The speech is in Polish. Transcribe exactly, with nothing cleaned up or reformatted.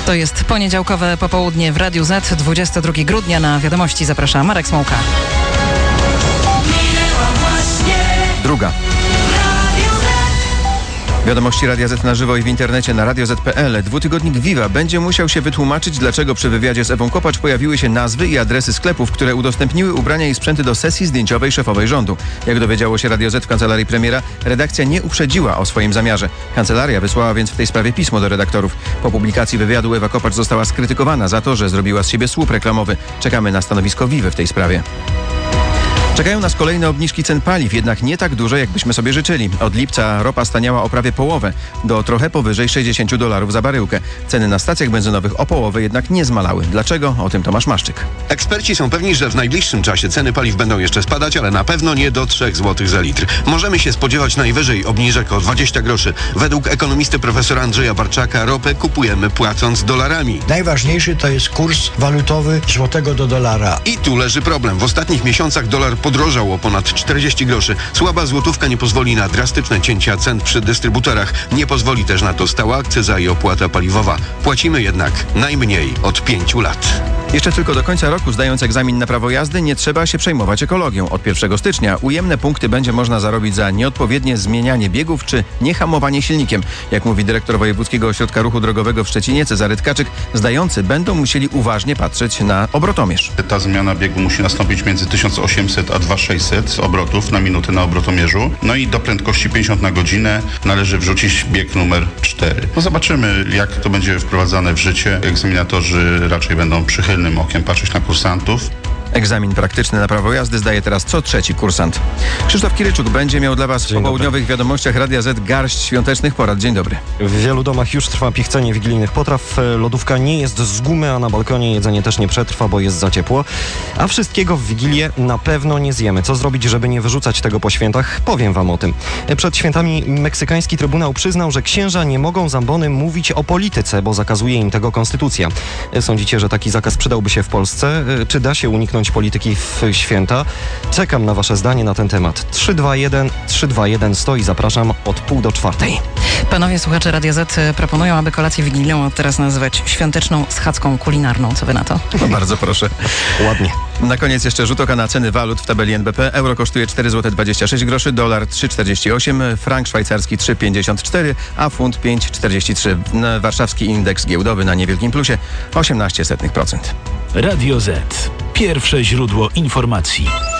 To jest poniedziałkowe popołudnie w Radiu Z, dwudziestego drugiego grudnia. Na wiadomości zaprasza Marek Smołka. Druga. Wiadomości Radia Z na żywo i w internecie na radio zet kropka pe el. Dwutygodnik Viva będzie musiał się wytłumaczyć, dlaczego przy wywiadzie z Ewą Kopacz pojawiły się nazwy i adresy sklepów, które udostępniły ubrania i sprzęty do sesji zdjęciowej szefowej rządu. Jak dowiedziało się Radio Z w kancelarii premiera, redakcja nie uprzedziła o swoim zamiarze. Kancelaria wysłała więc w tej sprawie pismo do redaktorów. Po publikacji wywiadu Ewa Kopacz została skrytykowana za to, że zrobiła z siebie słup reklamowy. Czekamy na stanowisko Vivy w tej sprawie. Czekają nas kolejne obniżki cen paliw, jednak nie tak duże, jakbyśmy sobie życzyli. Od lipca ropa staniała o prawie połowę, do trochę powyżej sześćdziesiąt dolarów za baryłkę. Ceny na stacjach benzynowych o połowę jednak nie zmalały. Dlaczego? O tym Tomasz Maszczyk. Eksperci są pewni, że w najbliższym czasie ceny paliw będą jeszcze spadać, ale na pewno nie do trzech złotych za litr. Możemy się spodziewać najwyżej obniżek o dwadzieścia groszy. Według ekonomisty profesora Andrzeja Barczaka ropę kupujemy płacąc dolarami. Najważniejszy to jest kurs walutowy złotego do dolara. I tu leży problem. W ostatnich miesiącach dolar podrożał o ponad czterdzieści groszy. Słaba złotówka nie pozwoli na drastyczne cięcia cen przy dystrybutorach. Nie pozwoli też na to stała akcyza i opłata paliwowa. Płacimy jednak najmniej od pięciu lat. Jeszcze tylko do końca roku, zdając egzamin na prawo jazdy, nie trzeba się przejmować ekologią. Od pierwszego stycznia ujemne punkty będzie można zarobić za nieodpowiednie zmienianie biegów czy niehamowanie silnikiem. Jak mówi dyrektor Wojewódzkiego Ośrodka Ruchu Drogowego w Szczecinie Cezary Tkaczyk, zdający będą musieli uważnie patrzeć na obrotomierz. Ta zmiana biegu musi nastąpić między tysiąc osiemset a dwa tysiące sześćset obrotów na minutę na obrotomierzu. No i do prędkości pięćdziesiąt na godzinę należy wrzucić bieg numer cztery. No zobaczymy, jak to będzie wprowadzane w życie. Egzaminatorzy raczej będą przychylnym okiem patrzeć na kursantów. Egzamin praktyczny na prawo jazdy zdaje teraz co trzeci kursant. Krzysztof Kiryczuk będzie miał dla Was w popołudniowych wiadomościach Radia Z garść świątecznych porad. Dzień dobry. W wielu domach już trwa pichcenie wigilijnych potraw. Lodówka nie jest z gumy, a na balkonie jedzenie też nie przetrwa, bo jest za ciepło. A wszystkiego w Wigilię na pewno nie zjemy. Co zrobić, żeby nie wyrzucać tego po świętach? Powiem Wam o tym. Przed świętami meksykański trybunał przyznał, że księża nie mogą z ambony mówić o polityce, bo zakazuje im tego konstytucja. Sądzicie, że taki zakaz przydałby się w Polsce? Czy da się uniknąć polityki w święta? Czekam na Wasze zdanie na ten temat. trzy dwa jeden trzy dwa jeden sto i zapraszam od pół do czwartej. Panowie słuchacze Radia Z proponują, aby kolację wigilijną teraz nazywać świąteczną schadzką kulinarną. Co Wy na to? No bardzo proszę. Ładnie. Na koniec jeszcze rzut oka na ceny walut w tabeli N B P. Euro kosztuje cztery złote dwadzieścia sześć groszy, dolar trzy czterdzieści osiem, frank szwajcarski trzy pięćdziesiąt cztery, a funt pięć czterdzieści trzy. Warszawski indeks giełdowy na niewielkim plusie osiemnaście procent. Radio Z. Pierwsze źródło informacji.